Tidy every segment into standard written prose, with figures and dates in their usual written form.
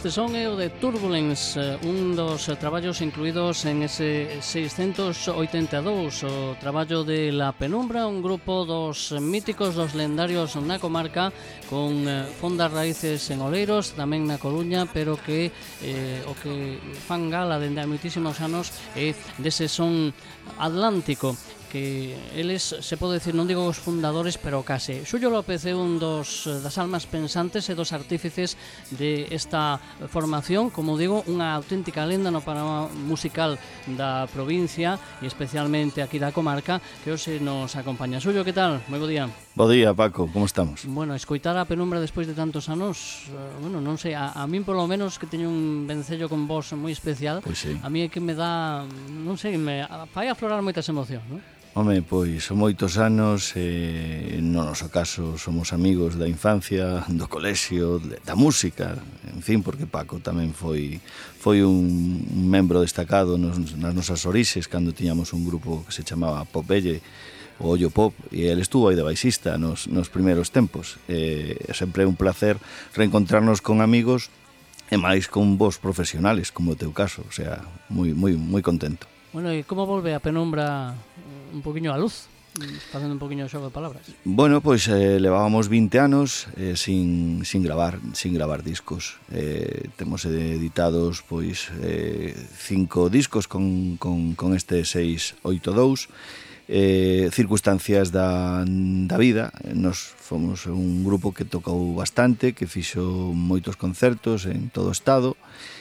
Este son é o de Turbulence, un dos traballos incluídos en ese 682, o traballo de La Penumbra, un grupo dos míticos, dos lendarios na comarca, con fondas raíces en Oleiros, tamén na Coruña, pero que o que fan gala dende hai moitísimos anos é dese son atlántico, que eles, se pode decir, non digo os fundadores, pero case. Xulio López é un das almas pensantes e dos artífices de esta formación, como digo, unha auténtica lenda no panorama musical da provincia e especialmente aquí da comarca, que hoxe nos acompaña. Xulio, que tal? Moi bo día. Bo día, Paco, como estamos? Bueno, escoitar a Penumbra despois de tantos anos, bueno, non sei, a min polo menos, que teño un vencello con voz moi especial, Pois sí. a mí é que me dá, non sei, me fai aflorar moitas emocións, non? Home, pois son moitos anos, no noso caso somos amigos da infancia, do colexio, da música, en fin, porque Paco tamén foi un membro destacado nas nosas orixes, cando tiñamos un grupo que se chamaba Popeye, o Ollo Pop, e ele estuvo aí de baixista nos primeiros tempos. Sempre é un placer reencontrarnos con amigos e máis con vos profesionales, como o teu caso, o sea, moi contento. Bueno, e como volve a Penumbra un poquinho á luz, facendo un poquinho de xogo de palabras? Bueno, pois levábamos 20 anos sin gravar discos. Temos editados pois 5 discos con este 682. Circunstancias da vida. Nos fomos un grupo que tocou bastante, que fixo moitos concertos en todo o estado.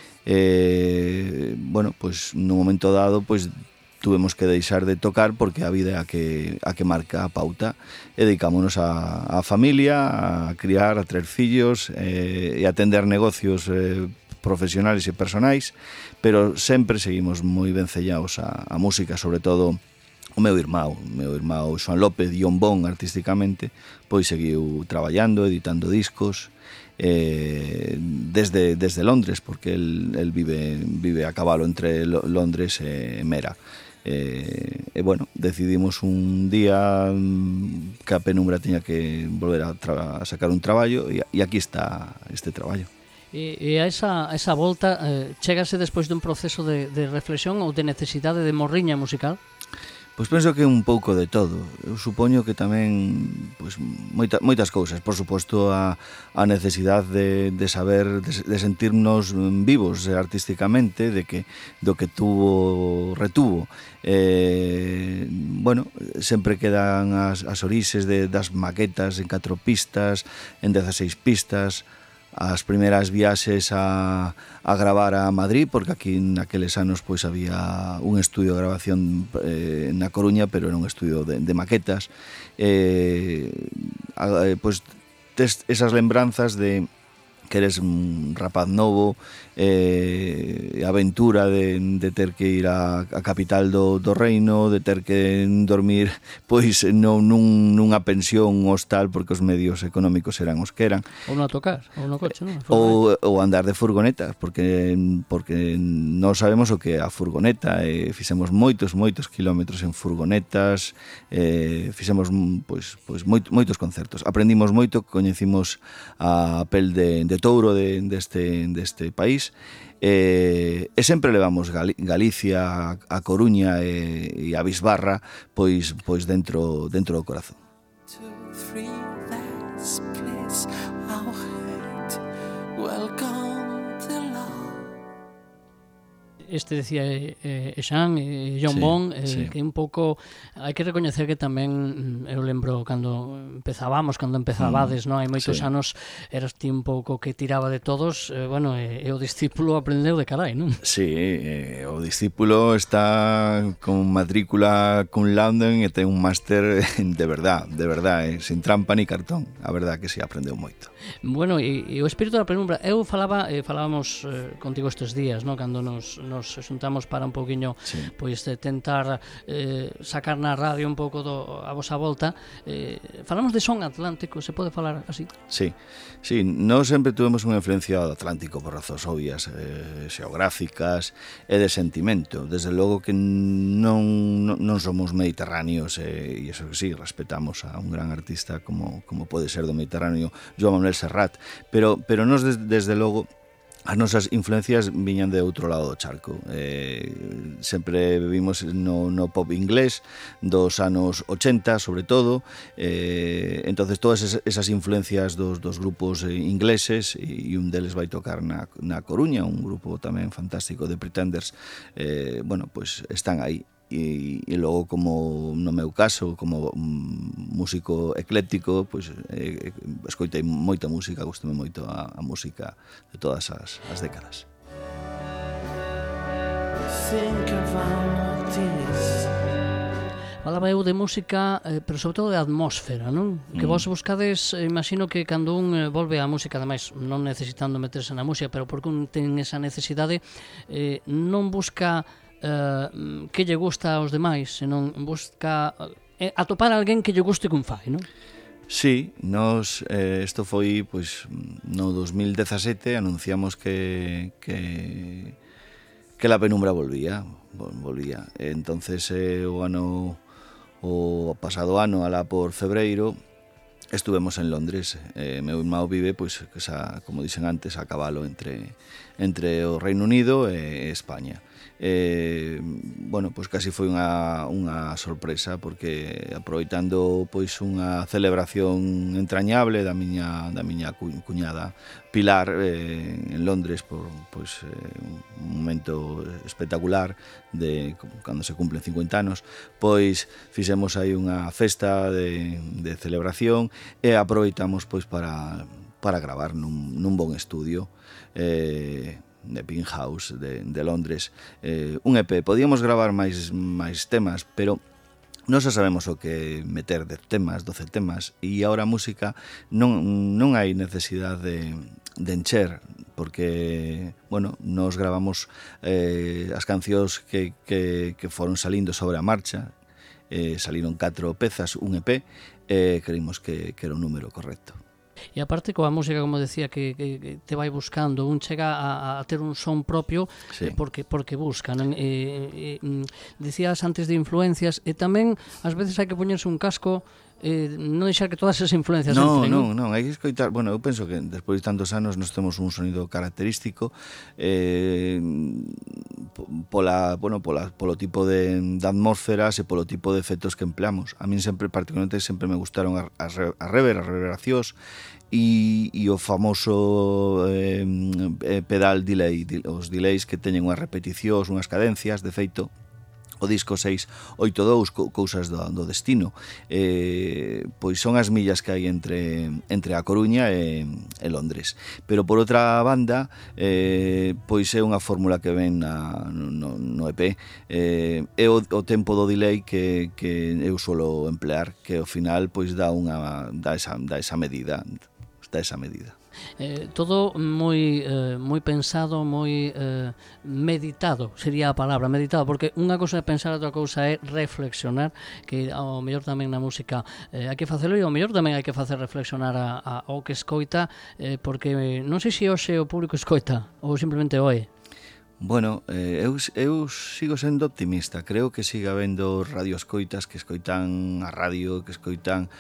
Bueno, pois nun momento dado pois tuvemos que deixar de tocar porque a vida a que marca a pauta, e dedicámonos a familia, a criar, a ter fillos e a atender negocios profesionales e personais, pero sempre seguimos moi vencellados a música, sobre todo o meu irmão Xoan López, Ion Bon artísticamente, pois seguiu traballando, editando discos desde Londres, porque el vive a cabalo entre Londres e Mera. E bueno, decidimos un día que a Penumbra tiña que volver a sacar un traballo, e aquí está este traballo. E a esa volta chégase despois dun proceso de reflexión ou de necesidade de morriña musical? Pois penso que un pouco de todo. Eu supoño que tamén pois moitas cousas, por suposto a necesidade de saber, de sentirnos vivos artísticamente, do que retuvo. Bueno, sempre quedan as orixes das maquetas en 4 pistas, en 16 pistas, as primeiras viaxes a gravar a Madrid, porque aquí naqueles anos pois había un estudio de grabación na Coruña, pero era un estudio de maquetas. Pois tes esas lembranzas de que eres un rapaz novo, aventura de ter que ir a capital do reino, de ter que dormir pois nunha pensión, un hostal, porque os medios económicos eran os que eran. Ou non a tocar, ou no coche, non? Ou andar de furgoneta, porque non sabemos o que é a furgoneta, fixemos moitos kilómetros en furgonetas, fixemos pois moitos concertos. Aprendimos moito, coñecimos a pel de touro deste país, e sempre levamos Galicia, a Coruña e a Bisbarra pois dentro do corazón. Este decía Xan e John Bon, sí. Que un pouco hai que recoñecer que tamén eu lembro cando empezabades, non? Hai moitos anos eras ti un pouco que tiraba de todos, bueno, e o discípulo aprendeu de carai, non? Sí, o discípulo está con matrícula cum laude e ten un máster de verdad, sin trampa ni cartón. A verdad que sí, aprendeu moito. Bueno, e o espírito da Penumbra, eu falábamos contigo estes días, non? Cando nos xuntamos para un pouquiño pois tentar sacar na radio un pouco a vosa volta. Falamos de son atlántico, se pode falar así? Sí, nós sempre tuvemos unha influencia do Atlántico por razóns obvias, xeográficas e de sentimento. Desde logo que non somos mediterráneos, e iso que sí, respetamos a un gran artista como pode ser do Mediterráneo, Joan Manuel Serrat, pero nós desde logo as nosas influencias viñan de outro lado do charco. Sempre vivimos no pop inglés dos anos 80, sobre todo. Entonces todas esas influencias dos grupos ingleses, e un deles vai tocar na Coruña, un grupo tamén fantástico de Pretenders, bueno, pues están aí. E logo, como no meu caso, como músico ecléctico, pois escoitei moita música, gustame moito a música de todas as décadas. Falaba eu de música, pero sobre todo de atmósfera, non? Que vos buscades, imagino que cando un volve á música, ademais non necesitando meterse na música, pero porque un ten esa necesidade, non busca que lle gusta aos demais, senón busca atopar alguén que lle guste que un fai, non? Sí, nos isto foi pois no 2017, anunciamos que La Penumbra volvía. Entonces o pasado ano, alá por febreiro, estuvemos en Londres. Meu irmão vive, pois, como dixen antes, a cabalo entre o Reino Unido e España. Bueno, pois casi foi unha sorpresa, porque aproveitando pois unha celebración entrañable da miña cuñada Pilar en Londres, por pois un momento espectacular de cando se cumplen 50 anos, pois fixemos aí unha festa de celebración e aproveitamos pois para gravar nun bon estudio de Pink House de Londres, un EP. Podíamos gravar máis temas, pero non xa sabemos o que meter, 10 temas, 12 temas, e agora a música non hai necesidade de encher, porque, bueno, nos gravamos as cancións que foron salindo sobre a marcha, saliron 4 pezas, un EP, e creímos que era un número correcto. E aparte coa música, como decía, que te vai buscando, un chega a ter un son propio, sí, porque busca, non? Decías antes de influencias, e tamén ás veces hai que poñerse un casco, non deixar que todas esas influencias entren. Non, hai que escoitar. Bueno, eu penso que despois de tantos anos nos temos un sonido característico, polo tipo de atmósferas e polo tipo de efectos que empleamos. A min particularmente me gustaron as reverberacións e o famoso pedal delay, os delays que teñen unhas repeticións, unhas cadencias. De feito, o disco 682, Cousas do Destino, pois son as millas que hai entre a Coruña e Londres. Pero por outra banda, pois é unha fórmula que ven no EP, é o tempo do delay que eu suelo emplear, que ao final pois dá esa medida. Todo moi pensado, moi meditado, sería a palabra, meditado, porque unha cousa é pensar, outra cousa é reflexionar, que ao mellor tamén na música hai que facelo, e ao mellor tamén hai que facer reflexionar ao que escoita, porque non sei se hoxe o público escoita ou simplemente oe. Bueno, eu sigo sendo optimista. Creo que siga habendo radioescoitas que escoitan a radio, que escoitan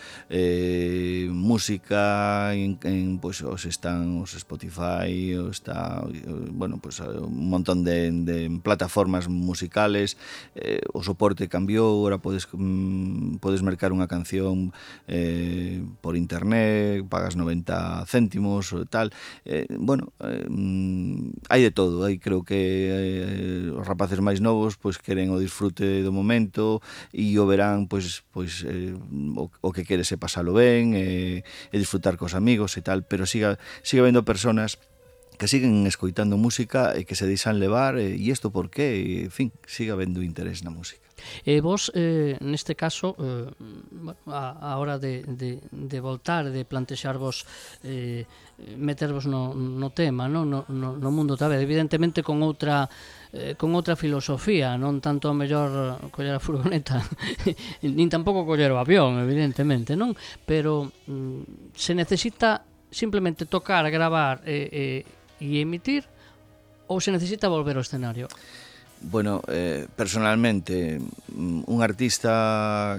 música pois están os Spotify, está, bueno, pues un montón de plataformas musicales. O soporte cambiou, ahora podes mercar unha canción por internet, pagas 90 céntimos ou tal. Bueno, hai de todo. Creo que os rapaces máis novos pois queren o disfrute do momento e o verán pois o que quere se pasalo ben e disfrutar cos amigos e tal, pero siga habendo personas que siguen escoitando música e que se deixan levar, e isto por qué, en fin, siga habendo interés na música. E vos, neste caso, a hora de voltar, de plantexarvos metervos no tema, no mundo tal vez, evidentemente con outra filosofía, non tanto a mellor coller a furgoneta nin tampouco coller o avión, evidentemente, non? Pero se necesita simplemente tocar, gravar e emitir, ou se necesita volver ao escenario? Bueno, personalmente, un artista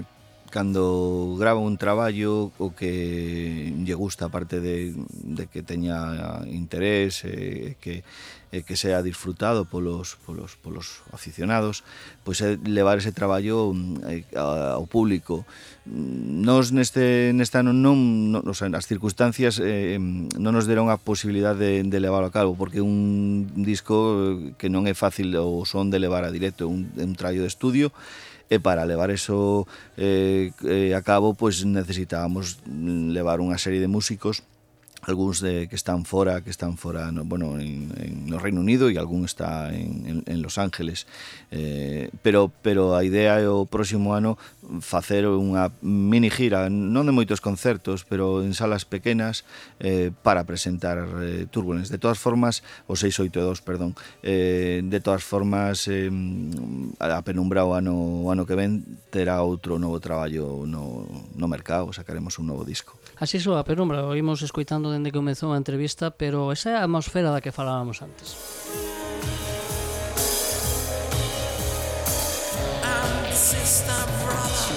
cando grava un traballo o que lle gusta, aparte de que teña interés, que sea disfrutado polos aficionados, pois é levar ese traballo ao público. Nos neste ano o sea, as circunstancias non nos deron a posibilidade de leválo a cabo, porque un disco que non é fácil o son de levar a directo, un traballo de estudio, e para levar eso a cabo, pois necesitábamos levar unha serie de músicos, algúns que están fora no Reino Unido, e algún está en Los Ángeles, pero a idea é o próximo ano facer unha mini gira, non de moitos concertos, pero en salas pequenas, para presentar Turbulence. De todas formas, o 682, perdón, de todas formas, a Penumbra o ano que ven terá outro novo traballo no mercado, sacaremos un novo disco. Así so, a Penumbra, o imos escoitando dende que comezou a entrevista, pero esa é a atmosfera da que falábamos antes. I'm the sister brother,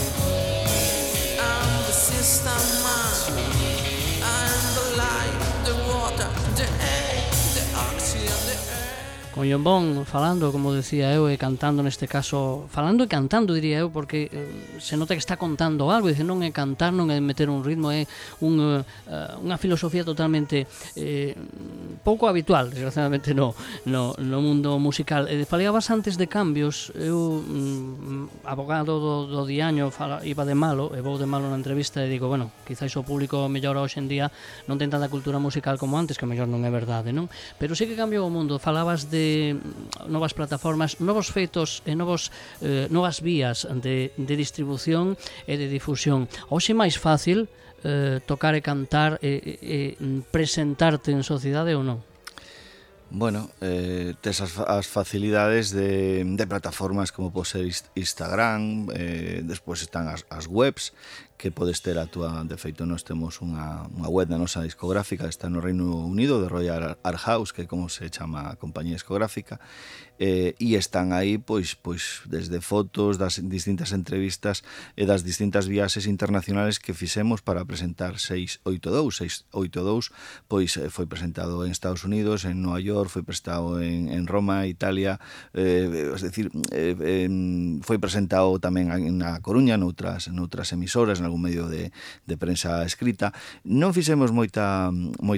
I'm the sister man, I'm the light, the water, the air, the oxygen, the air. Con John Bon falando, como decía eu, e cantando neste caso, falando e cantando, diría eu, porque se nota que está contando algo, dice, non é cantar, non é meter un ritmo, é unha filosofía totalmente pouco habitual, desgraciadamente, no mundo musical. Falabas antes de cambios, eu, abogado do diaño, iba de malo, e vou de malo na entrevista, e digo, bueno, quizáis o público mellor hoxe en día non ten tanta cultura musical como antes, que mellor non é verdade, non? Pero sí que cambiou o mundo. Falabas de novas plataformas, novos feitos e novas vías de distribución e de difusión. Hoxe é máis fácil tocar e cantar e presentarte en sociedade ou non? Bueno, tes as facilidades de plataformas como pode ser Instagram, despois están as webs, que podes ter a túa. De feito, nós temos unha web da nosa discográfica, está no Reino Unido, de Royal Art House, que é como se chama a compañía discográfica, e están aí pois desde fotos das distintas entrevistas e das distintas viaxes internacionales que fixemos para presentar 682. 682 pois foi presentado en Estados Unidos, en Nova York, foi presentado en Roma, Italia, es decir, foi presentado tamén na Coruña, noutras emisoras, en algún medio de prensa escrita. Non fixemos moita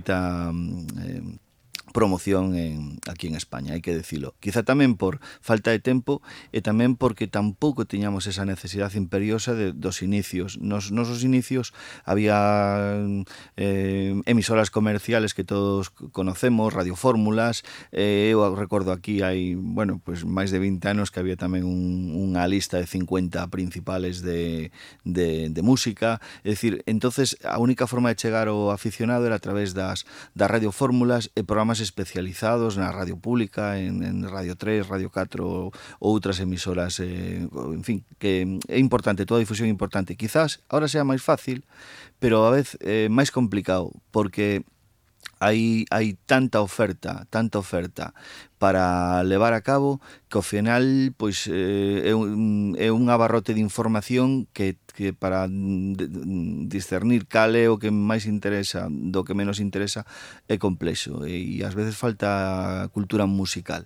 promoción aquí en España, hai que decilo. Quizá tamén por falta de tempo e tamén porque tampouco tiñamos esa necesidade imperiosa dos inicios. Nos nosos inicios había emisoras comerciales que todos conocemos, radiofórmulas, eu recordo aquí hai, máis de 20 anos que había tamén unha lista de 50 principales de música, é dicir, entonces a única forma de chegar ao aficionado era a través das radiofórmulas e programas especializados na radio pública, en Radio 3, Radio 4 ou outras emisoras, en fin, que é importante, toda a difusión é importante. Quizás ahora sea máis fácil, pero a vez máis complicado, porque hai tanta oferta para levar a cabo que ao final pois é un abarrote de información que para discernir cal é o que máis interesa do que menos interesa é complexo, e ás veces falta cultura musical.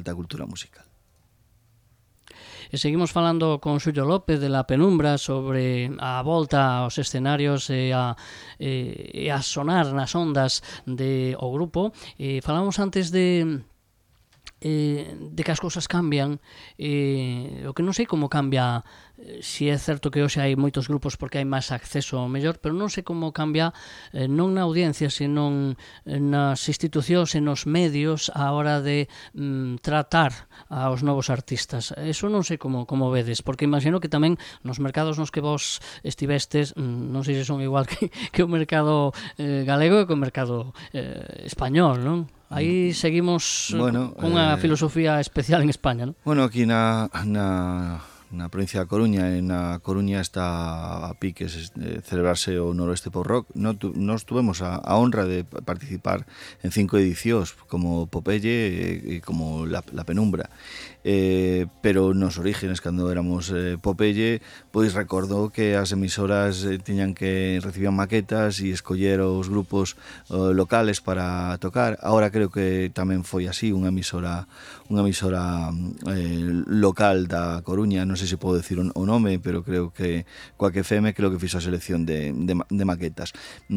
E seguimos falando con Xulio López de La Penumbra sobre a volta aos escenarios e a sonar nas ondas do grupo. Falamos antes de que as cousas cambian, o que non sei como cambia, si é certo que hoxe hai moitos grupos porque hai máis acceso ao mellor, pero non sei como cambia non na audiencia, senón nas institucións e nos medios a hora de tratar aos novos artistas. Eso non sei como vedes, porque imagino que tamén nos mercados nos que vos estivestes, non sei se son igual que o mercado galego e que o mercado español, non? Aí seguimos cunha filosofía especial en España, non? Bueno, aquí na na provincia da Coruña, e na Coruña está a piques celebrarse o Noroeste Pop Rock. Nos tuvemos a honra de participar en 5 edicións como Popeye e como La Penumbra. Pero nos orígenes, cando éramos Popeye, pois recordo que as emisoras tiñan que recibían maquetas e escoller os grupos locales para tocar. Ahora creo que tamén foi así, unha emisora local da Coruña, non sei se podo decir o nome, pero creo que Coac FM creo que fixo a selección de maquetas.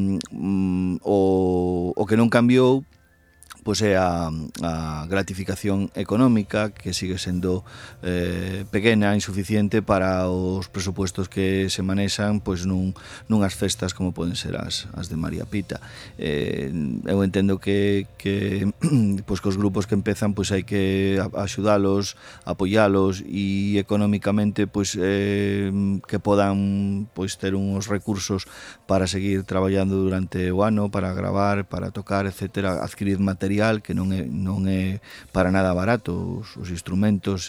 O que non cambiou pois é a gratificación económica, que sigue sendo pequena, insuficiente para os presupuestos que se manexan pois nunhas festas como poden ser as de María Pita. Eu entendo que pois que os grupos que empezan pois hai que axudalos, apoialos e económicamente pois que podan pois ter uns recursos para seguir traballando durante o ano, para gravar, para tocar, etcétera, adquirir material que non é para nada barato, os instrumentos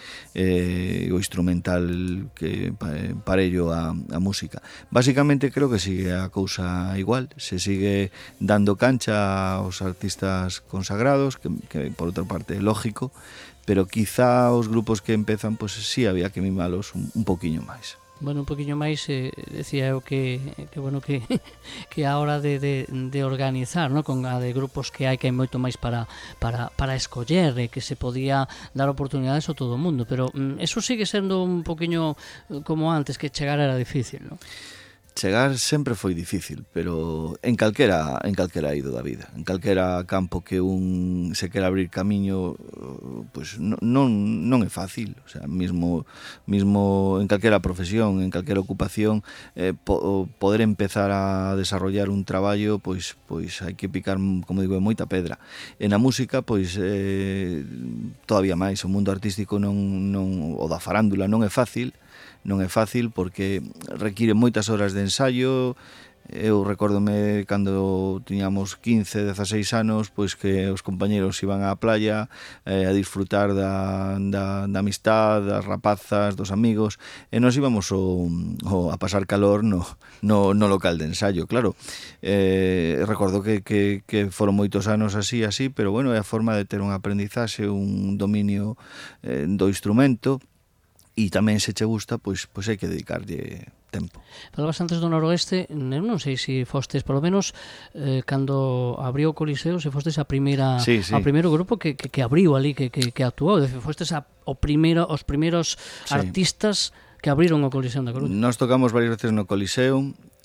o instrumental que parello a música. Básicamente creo que sigue a cousa igual, se sigue dando cancha aos artistas consagrados, que por outra parte é lógico, pero quizá os grupos que empezan, pois sí había que mimalos un poquinho máis. Bueno, un poquinho máis, decía eu que bueno, que a hora de organizar, ¿no? Con a de grupos que hai moito máis para escoller, que se podía dar oportunidades a todo o mundo, pero eso sigue sendo un poquinho como antes, que chegar era difícil, ¿no? Chegar sempre foi difícil, pero en calquera eido da vida, en calquera campo que un se quera abrir camiño, pois non é fácil, o sea, mismo en calquera profesión, en calquera ocupación, poder empezar a desarrollar un traballo, pois hai que picar, como digo, moita pedra. E na música, pois todavía máis, o mundo artístico o da farándula non é fácil porque require moitas horas de ensaio. Eu recórdome cando tiñamos 15, 16 anos, pois que os compañeros iban á playa a disfrutar da amistad, das rapazas, dos amigos, e nos íbamos a pasar calor no local de ensayo, claro. Recordo que foron moitos anos así, pero bueno, é a forma de ter un aprendizaxe, un dominio do instrumento. E tamén se che gusta, pois hai que dedicarlle tempo. Falabas antes do Noroeste, eu non sei se fostes, polo menos, cando abriu o Coliseo, se fostes a primeira, sí. ao primeiro grupo que abriu ali, que actuou, fostes os primeiros artistas que abriron o Coliseo da Coruña. Nós tocamos varias veces no Coliseo,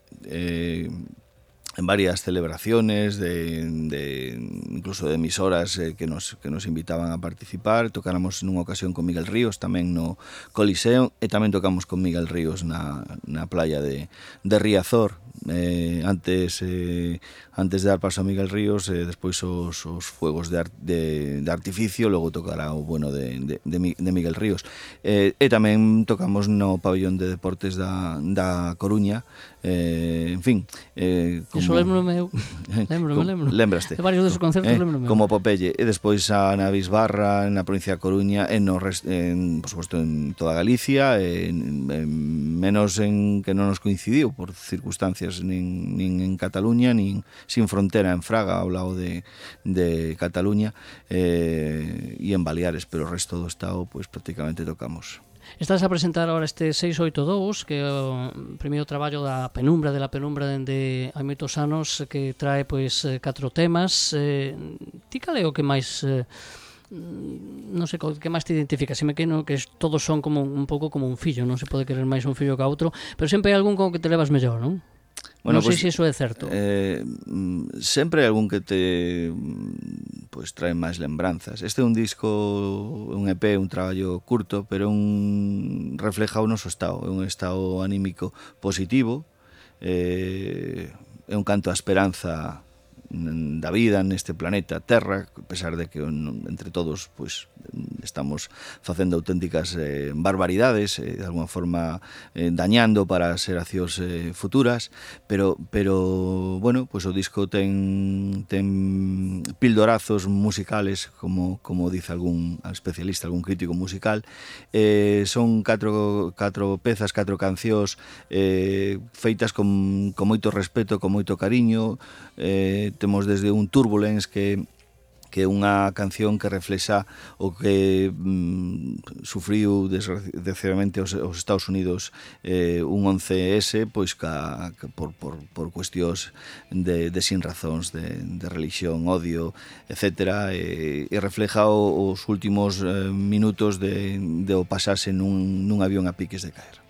en varias celebraciones incluso de emisoras que nos invitaban a participar. Tocáramos nunha ocasión con Miguel Ríos tamén no Coliseo, e tamén tocamos con Miguel Ríos na playa de Riazor, antes de dar paso a Miguel Ríos, despois os fuegos de artificio, logo tocará o bueno de Miguel Ríos, e tamén tocamos no pabellón de deportes da Coruña. En fin, iso lembro-me. Lembraste de varios desos concertos, lembro-me como Popeye, e despois a na Bisbarra, na provincia da Coruña, por suposto en toda Galicia, menos en que non nos coincidiu por circunstancias nin en Cataluña, nin sin frontera en Fraga, ao lado de Cataluña, e en Baleares, pero o resto do estado pois prácticamente tocamos. Estás a presentar ahora este 682, que é o primeiro traballo da Penumbra, dende hai moitos anos, que trae pois 4 temas. Ti cal é o que máis non sei, que máis te identifica? Se me que todos son como un pouco como un fillo, non se pode querer máis un fillo que a outro, pero sempre hai algún con que te levas mellor, non? Bueno, non sei se iso é certo. Sempre hai algún que te trae máis lembranzas. Este é un disco, un EP, un traballo curto, pero refleja o noso estado. É un estado anímico positivo, é un canto á esperanza da vida neste planeta Terra, a pesar de que entre todos estamos facendo auténticas barbaridades, de alguma forma dañando para as xeracións futuras, pero bueno, pois o disco ten pildorazos musicales, como dice algún especialista, algún crítico musical. Son catro pezas, 4 cancións feitas con moito respeto, con moito cariño. Temos desde un Turbulence que é unha canción que reflexa o que sufriu desgraciadamente os Estados Unidos un 11S, pois por cuestións de sinrazóns, de religión, odio, etc. E refleja os últimos minutos de o pasarse nun avión a piques de caer.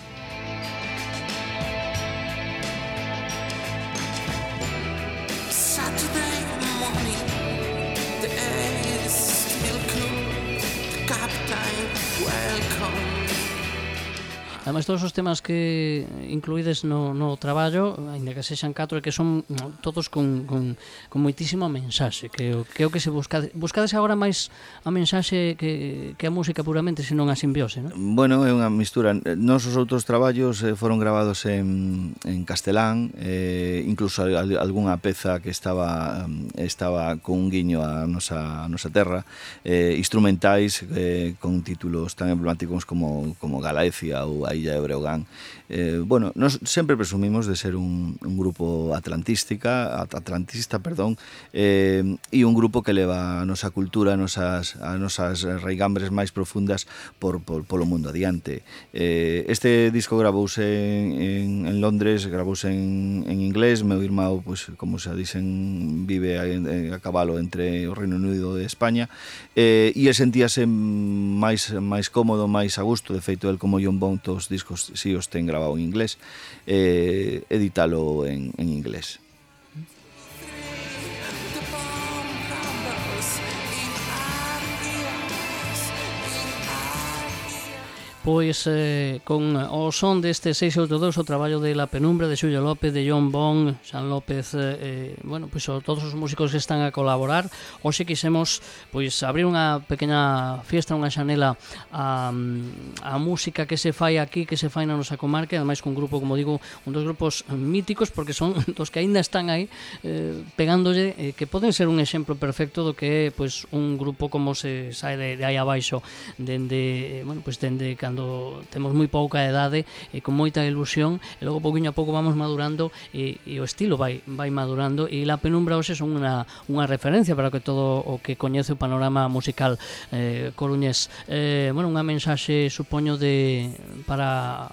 Ademais, todos os temas que incluídes no traballo, ainda que sexan 4, que son todos con moitísima mensaxe, que é o que se buscades agora máis a mensaxe que a música puramente, senón a simbiose, non? Bueno, é unha mistura. Nosos outros traballos foron gravados en castelán, incluso algunha peza que estaba con un guiño a nosa terra, instrumentais con títulos tan emblemáticos como Galaecia ou a Illa de Breogán. Bueno, nos sempre presumimos de ser un grupo atlantista, e un grupo que leva a nosa cultura, a nosas raigambres máis profundas polo mundo adiante. Este disco gravouse en Londres, gravouse en inglés. Meu irmão, pois, como xa dicen, vive a cabalo entre o Reino Unido e España, e sentíase máis cómodo, máis a gusto. De feito, el como John Bon, todos os discos si os ten grabado en inglés, editalo en inglés. Pois con o son deste 682, o traballo de La Penumbra, de Xulio López, de John Bon, Xan López, bueno, pois todos os músicos que están a colaborar. Hoxe quixemos pois abrir unha pequena fiesta, unha xanela a música que se fai aquí, que se fai na nosa comarca, ademais con un grupo, como digo, un dos grupos míticos, porque son dos que aínda están aí pegándolle, que poden ser un exemplo perfecto do que é pois un grupo como se sai de aí abaixo, dende cando temos moi pouca idade e con moita ilusión, e logo pouquinho a pouco vamos madurando e o estilo vai madurando, e La Penumbra hoxe son unha referencia para que todo o que coñece o panorama musical coruñés. Bueno, unha mensaxe, supoño, para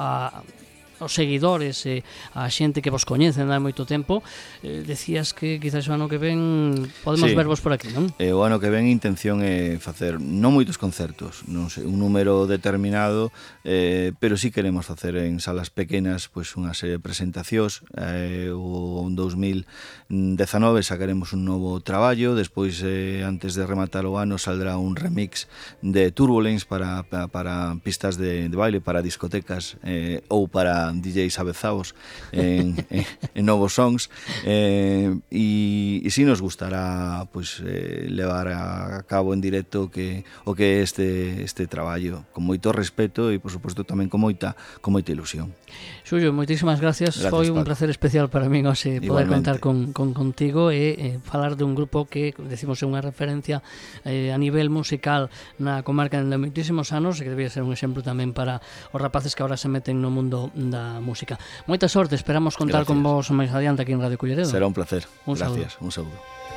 os seguidores e a xente que vos coñecen hai moito tempo. Decías que quizás o ano que ven podemos vervos por aquí, non? O ano que ven a intención é facer non moitos concertos, non sei, un número determinado, pero sí queremos facer en salas pequenas pois unha serie de presentacións. O 2019 sacaremos un novo traballo, despois antes de rematar o ano saldrá un remix de Turbulence para pistas de baile, para discotecas ou para DJs avezaos en novos songs, e si nos gustará pois levar a cabo en directo o que é este traballo con moito respeto e por suposto tamén con moita ilusión. Xulio, moitísimas gracias. Foi un placer especial para min hoxe poder contar contigo e falar de un grupo que, decimos, é unha referencia a nivel musical na comarca de moitísimos anos, e que debía ser un exemplo tamén para os rapaces que agora se meten no mundo da música. Moita sorte, esperamos contar con vos máis adiante aquí en Radio Culleredo. Será un placer. Gracias, un saúdo.